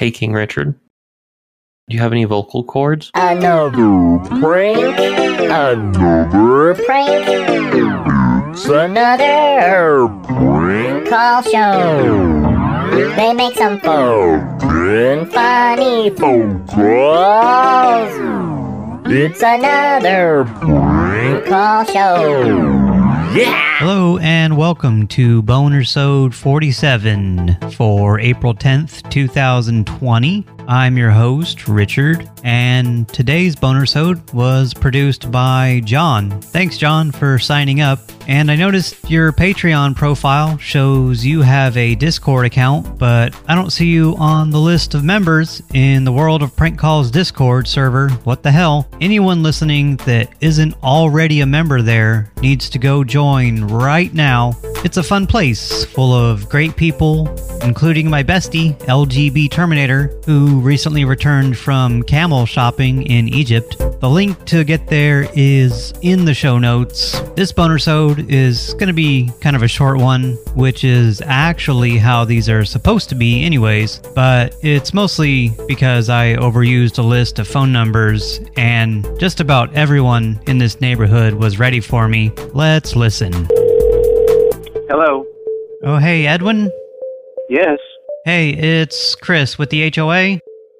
Hey, King Richard. Do you have any vocal cords? Another prank. Another prank. It's another prank call show. They make some fucking funny phone calls. It's another prank call show. Yeah! Hello and welcome to Bonersode 47 for April 10th, 2020. I'm your host, Richard, and today's Bonersode was produced by John. Thanks, John, for signing up. And I noticed your Patreon profile shows you have a Discord account, but I don't see you on the list of members in the World of Prank Calls Discord server. What the hell? Anyone listening that isn't already a member there needs to go join right now. It's a fun place full of great people, including my bestie, LGB Terminator, who recently returned from camel shopping in Egypt. The link to get there is in the show notes. This Bonersode is going to be kind of a short one, which is actually how these are supposed to be anyways, but it's mostly because I overused a list of phone numbers and just about everyone in this neighborhood was ready for me. Let's listen. Hello. Oh, hey, Edwin? Yes. Hey, it's Chris with the HOA.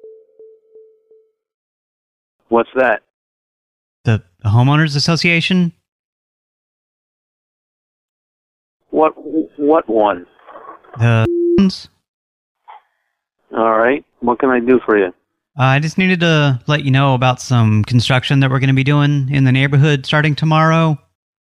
What's that? The Homeowners Association? What one? The ones? All right. What can I do for you? I just needed to let you know about some construction that we're going to be doing in the neighborhood starting tomorrow.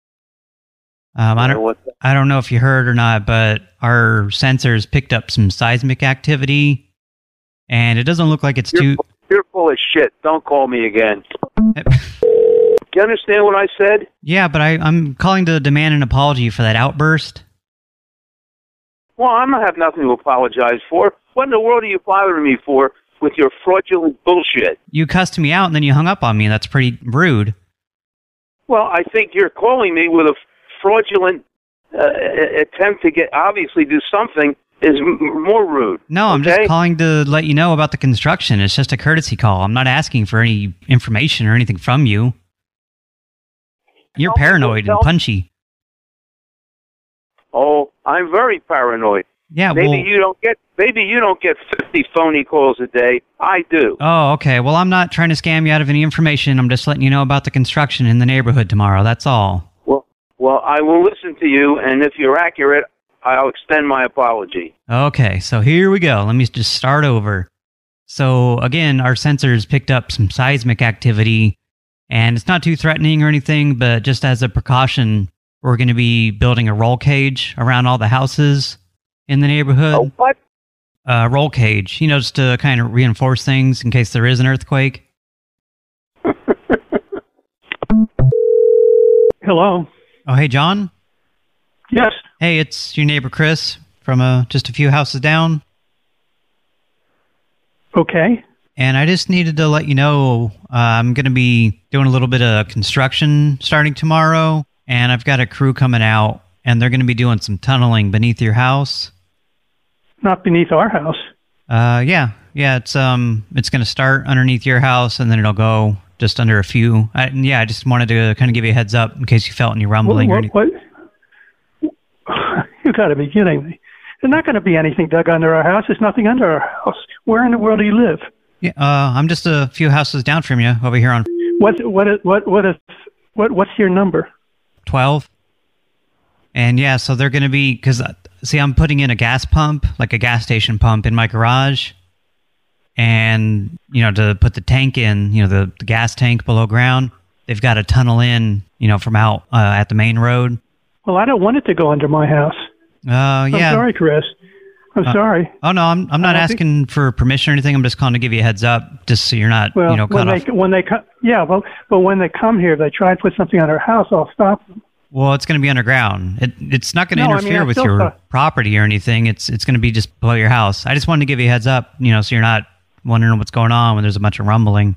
I don't know if you heard or not, but our sensors picked up some seismic activity, and it doesn't look like it's You're full of shit. Don't call me again. Do you understand what I said? Yeah, but I'm calling to demand an apology for that outburst. Well, I have nothing to apologize for. What in the world are you bothering me for with your fraudulent bullshit? You cussed me out, and then you hung up on me. That's pretty rude. Well, I think you're calling me with a fraudulent attempt to obviously do something is more rude. No, I'm just calling to let you know about the construction. It's just a courtesy call. I'm not asking for any information or anything from you. You're paranoid and punchy. Oh, I'm very paranoid. Yeah, maybe you don't get 50 phony calls a day. I do. Oh, okay. Well, I'm not trying to scam you out of any information. I'm just letting you know about the construction in the neighborhood tomorrow. That's all. Well, I will listen to you, and if you're accurate, I'll extend my apology. Okay, so here we go. Let me just start over. So, again, our sensors picked up some seismic activity, and it's not too threatening or anything, but just as a precaution, we're going to be building a roll cage around all the houses in the neighborhood. Oh, what? Roll cage, just to kind of reinforce things in case there is an earthquake. Hello. Oh, hey, John? Yes. Hey, it's your neighbor Chris from just a few houses down. Okay. And I just needed to let you know I'm going to be doing a little bit of construction starting tomorrow, and I've got a crew coming out, and they're going to be doing some tunneling beneath your house. Not beneath our house. Yeah, it's going to start underneath your house, and then it'll go just under a few. I just wanted to kind of give you a heads up in case you felt any rumbling or anything. What? You got to be kidding me. There's not going to be anything dug under our house. There's nothing under our house. Where in the world do you live? Yeah, I'm just a few houses down from you over here on... What's your number? 12. And yeah, so they're going to be... Because, see, I'm putting in a gas pump, like a gas station pump in my garage. And, to put the tank in, the gas tank below ground, they've got to tunnel in, from out at the main road. Well, I don't want it to go under my house. Yeah. I'm sorry, Chris. I'm sorry. Oh, no, I'm not asking for permission or anything. I'm just calling to give you a heads up, just so you're not, cut off. When they come, but when they come here, if they try to put something on our house, I'll stop them. Well, it's going to be underground. It's not going to interfere with your property or anything. It's going to be just below your house. I just wanted to give you a heads up, so you're not wondering what's going on when there's a bunch of rumbling.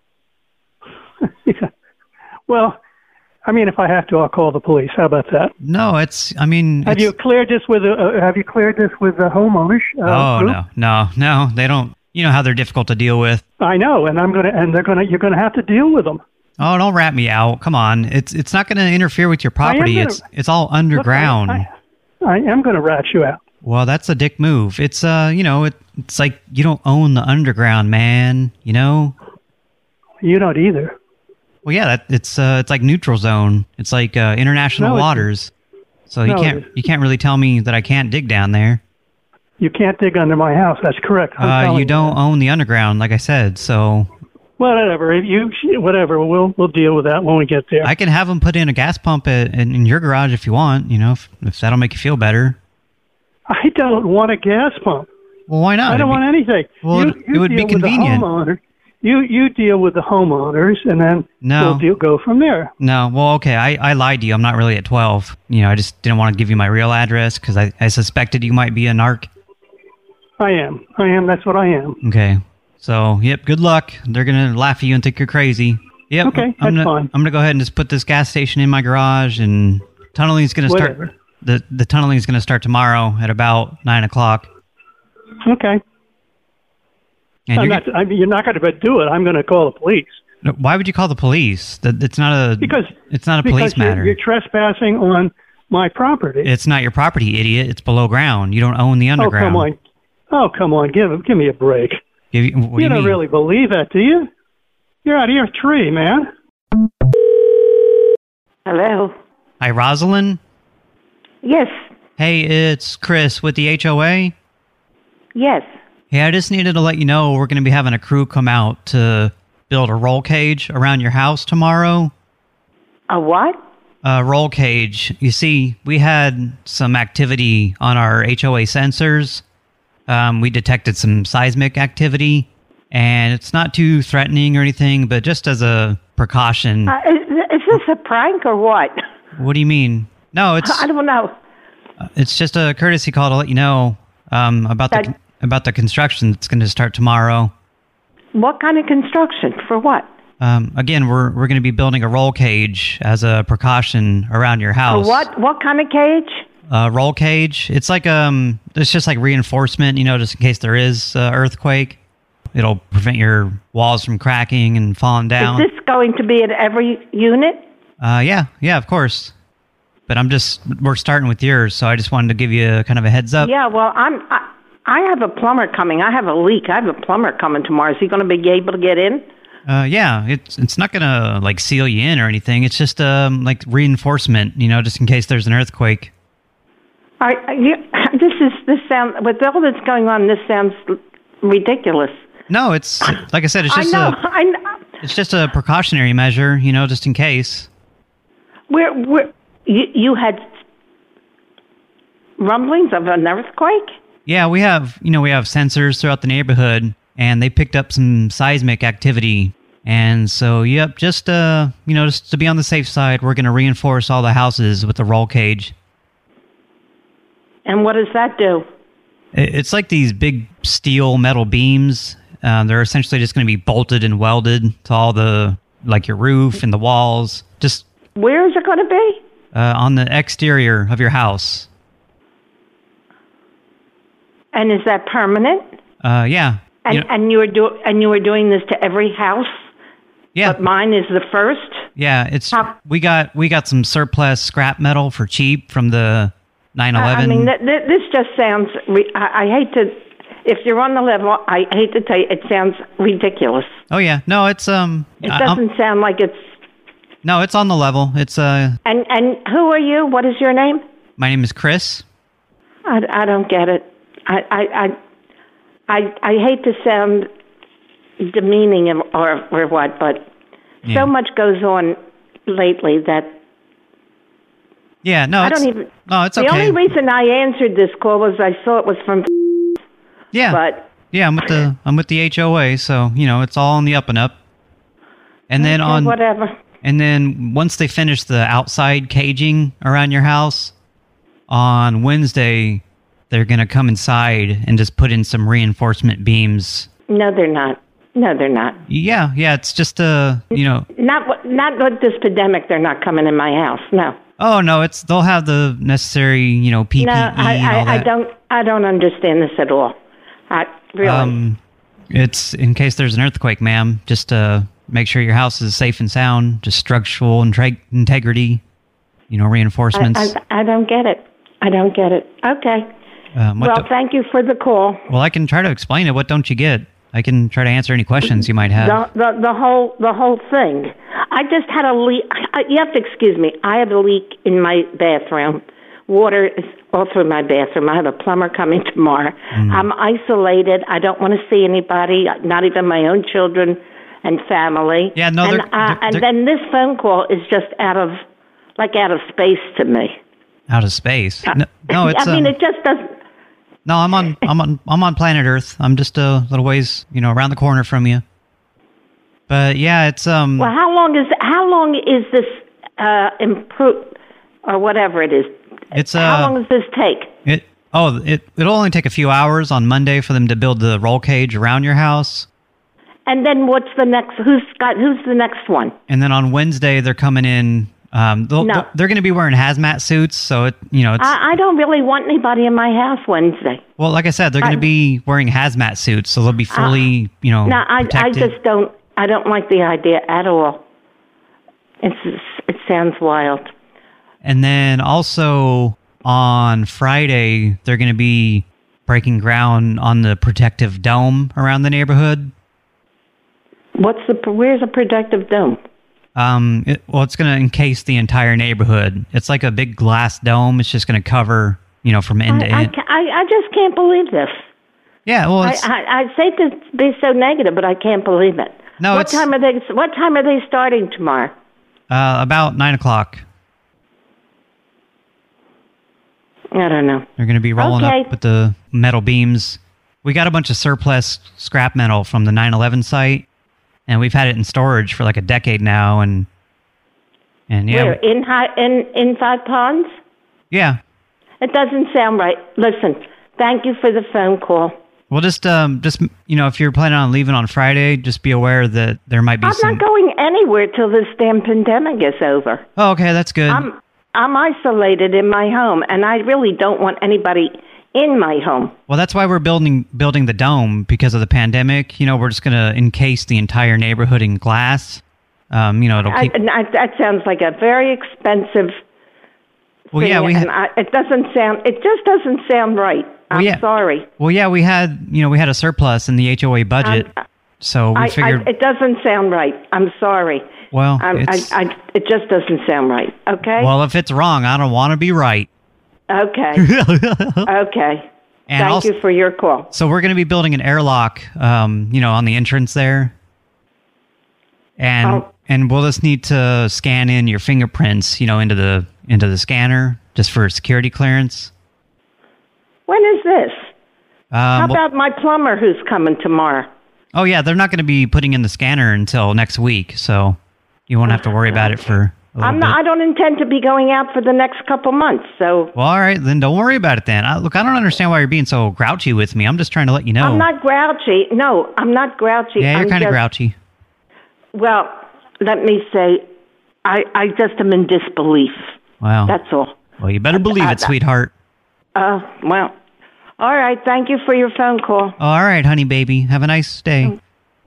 Yeah. Well, if I have to, I'll call the police. How about that? No, have you cleared this with the homeowners? Group? No, they don't. You know how they're difficult to deal with. I know, and you're gonna have to deal with them. Oh, don't rat me out. Come on. It's not going to interfere with your property. It's all underground. Look, I am going to rat you out. Well, that's a dick move. It's it's like you don't own the underground, man, you know? You don't either. Well, yeah, it's like neutral zone. It's like international waters. So you can't really tell me that I can't dig down there. You can't dig under my house. That's correct. You don't own the underground, like I said, so... Whatever. Whatever. We'll deal with that when we get there. I can have them put in a gas pump in your garage if you want, you know, if that'll make you feel better. I don't want a gas pump. Well, why not? I don't want anything. Well, it would be convenient. You deal with the homeowners, and then we'll go from there. No, well, okay, I lied to you. I'm not really at 12. You know, I just didn't want to give you my real address because I suspected you might be a narc. I am. That's what I am. Okay. So, yep, good luck. They're going to laugh at you and think you're crazy. Yep. Okay, that's fine. I'm going to go ahead and just put this gas station in my garage, and tunneling is going to start. The tunneling is going to start tomorrow at about 9 o'clock. Okay. And you're not going to do it. I'm going to call the police. Why would you call the police? It's not a police matter. You're trespassing on my property. It's not your property, idiot. It's below ground. You don't own the underground. Oh, come on. Give me a break. You don't really believe that, do you? You're out of your tree, man. Hello? Hi, Rosalind? Yes. Hey, it's Chris with the HOA. Yes. Hey, I just needed to let you know we're going to be having a crew come out to build a roll cage around your house tomorrow. A what? A roll cage. You see, we had some activity on our HOA sensors. We detected some seismic activity, and it's not too threatening or anything, but just as a precaution. Is this a prank or what? What do you mean? No, it's... I don't know. It's just a courtesy call to let you know about the construction that's going to start tomorrow. What kind of construction? For what? Again, we're going to be building a roll cage as a precaution around your house. What kind of cage? Roll cage. It's like it's just like reinforcement, you know, just in case there is earthquake. It'll prevent your walls from cracking and falling down. Is this going to be at every unit? Yeah, of course. But we're starting with yours, so I just wanted to give you kind of a heads up. Yeah, well, I have a plumber coming. I have a leak. I have a plumber coming tomorrow. Is he going to be able to get in? Yeah, it's not going to like seal you in or anything. It's just like reinforcement, you know, just in case there's an earthquake. This sounds, with all that's going on, this sounds ridiculous. No, it's, like I said, it's just I know. It's just a precautionary measure, you know, just in case. You had rumblings of an earthquake? Yeah, we have sensors throughout the neighborhood, and they picked up some seismic activity. And so, yep, just to be on the safe side, we're going to reinforce all the houses with the roll cage. And what does that do? It's like these big steel metal beams. They're essentially just going to be bolted and welded to all your roof and the walls. Just where is it going to be? On the exterior of your house. And is that permanent? Yeah. And you were doing this to every house? Yeah. But mine is the first? Yeah, we got some surplus scrap metal for cheap from the 9/11. I mean, this just sounds... I hate to... If you're on the level, I hate to tell you, it sounds ridiculous. Oh, yeah. No, it's... It doesn't sound like it's... No, it's on the level. It's... And who are you? What is your name? My name is Chris. I don't get it. I hate to sound demeaning or what, but so much goes on lately that... Yeah, no, I don't even... No, it's okay. The only reason I answered this call was I saw it was from... Yeah, but... Yeah, I'm with the HOA, so, it's all on the up and up. And then whatever. And then once they finish the outside caging around your house, on Wednesday, they're going to come inside and just put in some reinforcement beams. No, they're not. Yeah, it's just Not with this pandemic. They're not coming in my house. No. Oh no, they'll have the necessary PPE. No, and all that. I don't understand this at all. Really. It's in case there's an earthquake, ma'am. Just make sure your house is safe and sound. Just structural integrity, reinforcements. I don't get it. I don't get it. Okay. Well, thank you for the call. Well, I can try to explain it. What don't you get? I can try to answer any questions you might have. The whole thing. I just had a leak. You have to excuse me. I had a leak in my bathroom. Water is all through my bathroom. I have a plumber coming tomorrow. I'm isolated. I don't want to see anybody, not even my own children and family. Yeah, no. And then this phone call is just out of space to me. Out of space? No, it's. I mean, it just doesn't. No, I'm on planet Earth. I'm just a little ways, around the corner from you. But yeah, it's Well, how long is this or whatever it is? It's how long does this take? It'll only take a few hours on Monday for them to build the roll cage around your house. And then what's the next? Who's the next one? And then on Wednesday they're coming in. They're going to be wearing hazmat suits, so it's. I don't really want anybody in my house Wednesday. Well, like I said, they're going to be wearing hazmat suits, so they'll be fully, No, protected. I just don't. I don't like the idea at all. It sounds wild. And then also on Friday, they're going to be breaking ground on the protective dome around the neighborhood. Where's a protective dome? It's going to encase the entire neighborhood. It's like a big glass dome. It's just going to cover, from end to end. I just can't believe this. Yeah, well, I say to be so negative, but I can't believe it. No, What time are they starting tomorrow? About 9 o'clock. I don't know. They're going to be rolling up with the metal beams. We got a bunch of surplus scrap metal from the 9/11 site, and we've had it in storage for like a decade now. And yeah, where in Five Ponds? Yeah. It doesn't sound right. Listen, thank you for the phone call. Well, just if you're planning on leaving on Friday, just be aware that there might be I'm not going anywhere till this damn pandemic is over. Oh, okay, that's good. I'm isolated in my home, and I really don't want anybody in my home. Well, that's why we're building the dome, because of the pandemic. We're just going to encase the entire neighborhood in glass. It'll keep... that sounds like a very expensive well, thing, yeah, it just doesn't sound right. I'm sorry. Well, yeah, we had a surplus in the HOA budget, so we figured... it doesn't sound right. I'm sorry. Well, it just doesn't sound right, okay? Well, if it's wrong, I don't want to be right. Okay. Okay. And Thank you for your call. So we're going to be building an airlock, on the entrance there. And we'll just need to scan in your fingerprints, into the scanner, just for security clearance. When is this? How about my plumber who's coming tomorrow? Oh, yeah, they're not going to be putting in the scanner until next week, so you won't have to worry about it for a little bit. I don't intend to be going out for the next couple months, so... Well, all right, then don't worry about it then. Look, I don't understand why you're being so grouchy with me. I'm just trying to let you know. I'm not grouchy. No, I'm not grouchy. Yeah, you're kind of grouchy. Well, let me say, I just am in disbelief. Wow. That's all. Well, you better believe it, sweetheart. Well, all right. Thank you for your phone call. All right, honey baby. Have a nice day.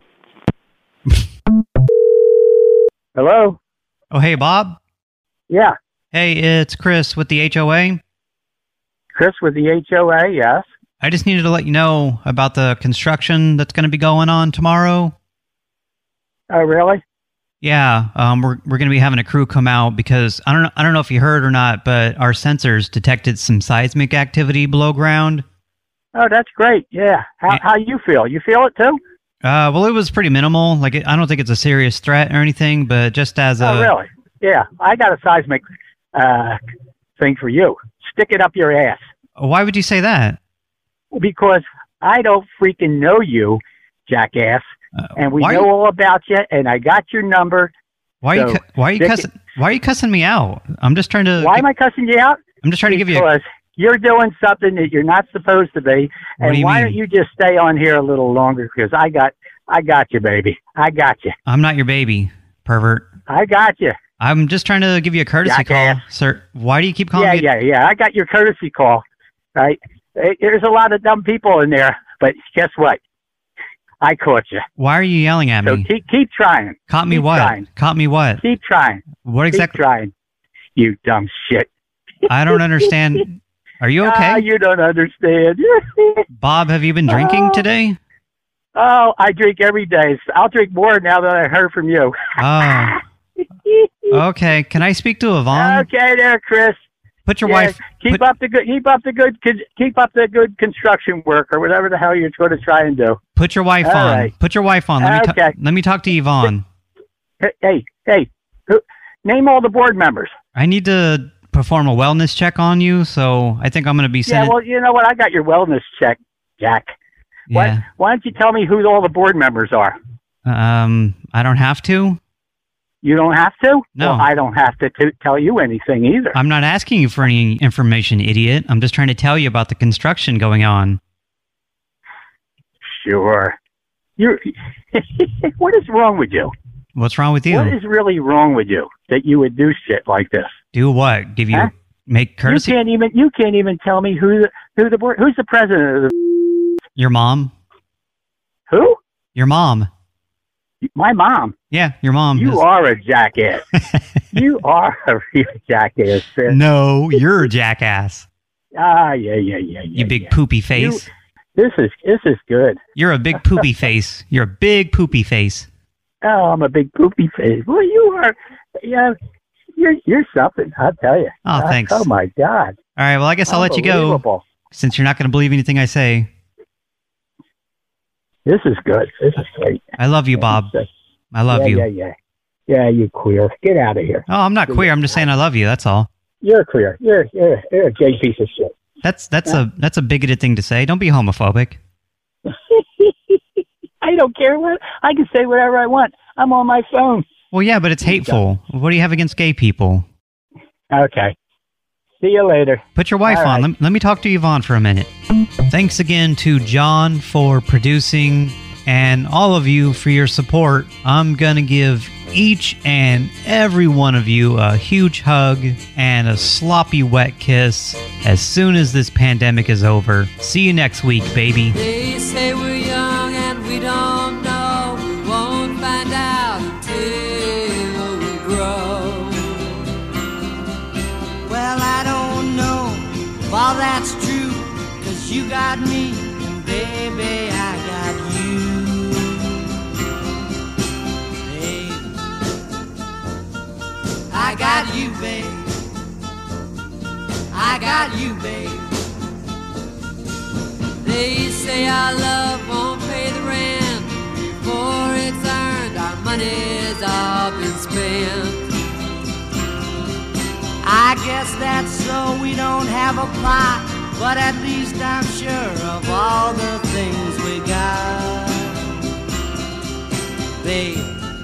Hello? Oh, hey, Bob? Yeah. Hey, it's Chris with the HOA. Chris with the HOA, yes. I just needed to let you know about the construction that's going to be going on tomorrow. Oh, really? Yeah, we're going to be having a crew come out because I don't know if you heard or not, but our sensors detected some seismic activity below ground. Oh, that's great. Yeah. How you feel? You feel it too? Well, it was pretty minimal. Like, I don't think it's a serious threat or anything, but just as a... Oh, really? Yeah. I got a seismic thing for you. Stick it up your ass. Why would you say that? Because I don't freaking know you, jackass. And we know all about you, and I got your number. Why are you cussing me out? I'm just trying to... Why am I cussing you out? I'm just trying to give you... Because you're doing something that you're not supposed to be. And why don't you just stay on here a little longer? Because I got you, baby. I got you. I'm not your baby, pervert. I got you. I'm just trying to give you a courtesy call, sir. Why do you keep calling me? Yeah. I got your courtesy call. Right? There's a lot of dumb people in there, but guess what? I caught you. Why are you yelling at me? So keep trying. Caught me keep what? Trying. Caught me what? Keep trying. What exactly? Keep trying. You dumb shit. I don't understand. Are you okay? You don't understand. Bob, have you been drinking today? Oh, I drink every day. I'll drink more now that I heard from you. Oh. Okay. Can I speak to Yvonne? Okay, there, Chris. Put your wife. Keep up the good construction work or whatever the hell you're going to try and do. Put your wife on. Right. Put your wife on. Let me talk to Yvonne. Hey. Name all the board members. I need to perform a wellness check on you, so I think I'm going to be sending... Yeah, well, you know what? I got your wellness check, Jack. Yeah. Why don't you tell me who all the board members are? I don't have to. You don't have to? No. Well, I don't have to tell you anything either. I'm not asking you for any information, idiot. I'm just trying to tell you about the construction going on. Sure. What is wrong with you? What's wrong with you? What is really wrong with you that you would do shit like this? Do what? Give you make courtesy? You can't even tell me who's the president of the... Your mom. Who? Your mom. My mom? Yeah, your mom. You are a jackass. You are a real jackass, Chris. No, you're a jackass. Yeah. You big poopy face. This is good. You're a big poopy face. You're a big poopy face. Oh, I'm a big poopy face. Well, you are. Yeah, you're something. I'll tell you. Oh, thanks. Oh my God. All right. Well, I guess I'll let you go since you're not going to believe anything I say. This is good. This is great. I love you, Bob. I love you. Yeah, you queer. Get out of here. Oh, I'm not queer. I'm just saying I love you. That's all. You're queer. You're a gay piece of shit. That's a bigoted thing to say. Don't be homophobic. I don't care what. I can say whatever I want. I'm on my phone. Well, yeah, but it's hateful. What do you have against gay people? Okay. See you later. Put your wife on. Right. Let me talk to Yvonne for a minute. Thanks again to John for producing and all of you for your support. I'm going to give each and every one of you a huge hug and a sloppy wet kiss as soon as this pandemic is over. See you next week, baby. They say we're young and we don't know. We won't find out until we grow. Well, I don't know if all that's true, 'cause you got me, and baby, I got you. Babe, I got you, babe. I got you, babe. They say our love won't pay the rent before it's earned. Our money's all been spent. I guess that's so we don't have a plot, but at least I'm sure of all the things we got. Babe,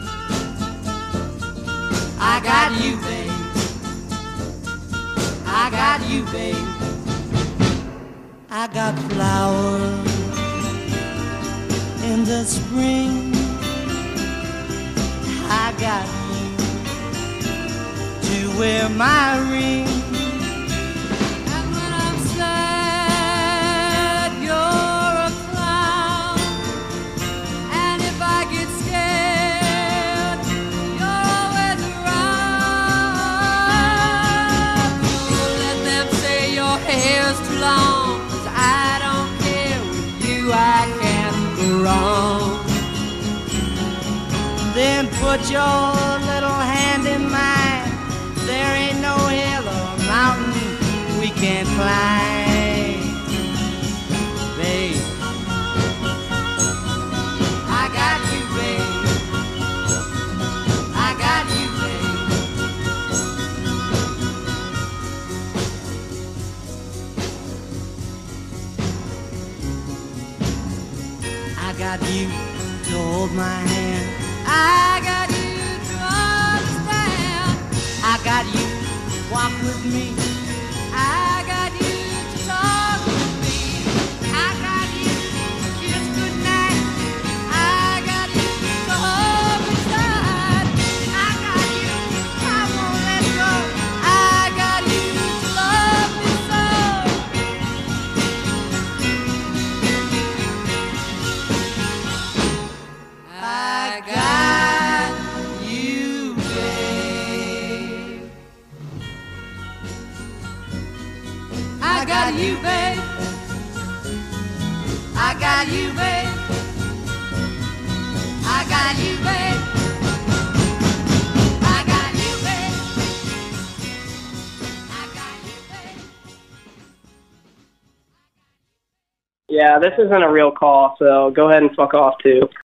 I got you, babe. I got you, babe. I got flowers in the spring. I got you to wear my ring. And when I'm sad, you're a clown. And if I get scared, you're always around. Don't let them say your hair's too long, 'cause I don't care. With you I can't go wrong. Then put your little hand in mine. There ain't no hill or mountain we can't climb. Babe, I got you, babe. I got you, babe. I got you to hold my hand. I got you to understand. I got you to walk with me. I got you to talk with me. I got you to kiss goodnight. I got you to hold me tight. I got you, I won't let go. I got you to love me so. got you, babe. I got you, babe. I got you, babe. I got you, babe. I got you, babe. Yeah, this isn't a real call, so go ahead and fuck off too.